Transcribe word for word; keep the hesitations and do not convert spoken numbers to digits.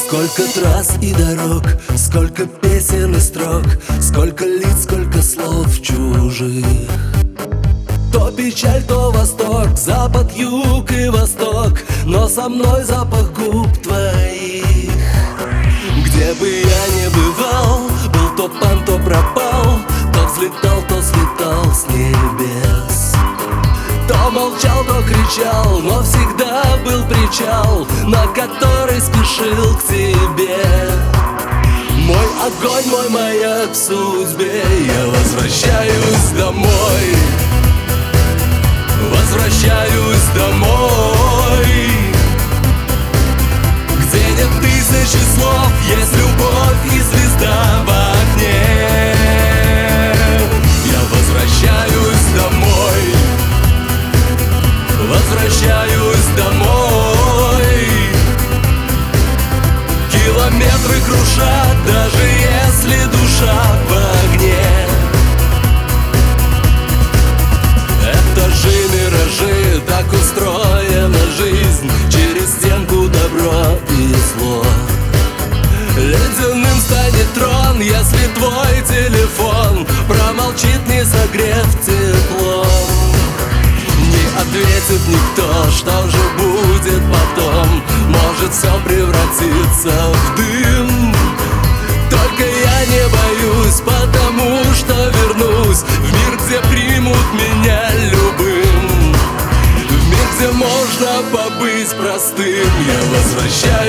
Сколько трасс и дорог, сколько песен и строк, сколько лиц, сколько слов чужих. То печаль, то восторг, запад, юг и восток, но со мной запах губ твоих. Где бы я ни бывал, был то пан, то пропал, то взлетал, то слетал с небес. То молчал, то кричал, но всегда был причал, на который спешил к тебе. Мой огонь, мой маяк в судьбе, я возвращаюсь домой. Возвращаюсь домой, где нет тысячи слов, есть любовь и звезда в окне. Я возвращаюсь домой, возвращаюсь домой. Километры крушат, даже если душа в огне. Этажи, миражи, так устроена жизнь, через стенку добро и зло. Ледяным станет трон, если твой телефон промолчит, не согрев теплом. Не ответит никто, что же будет потом, может все превратиться в дым. Только я не боюсь, потому что вернусь в мир, где примут меня любым, в мир, где можно побыть простым. Я возвращаюсь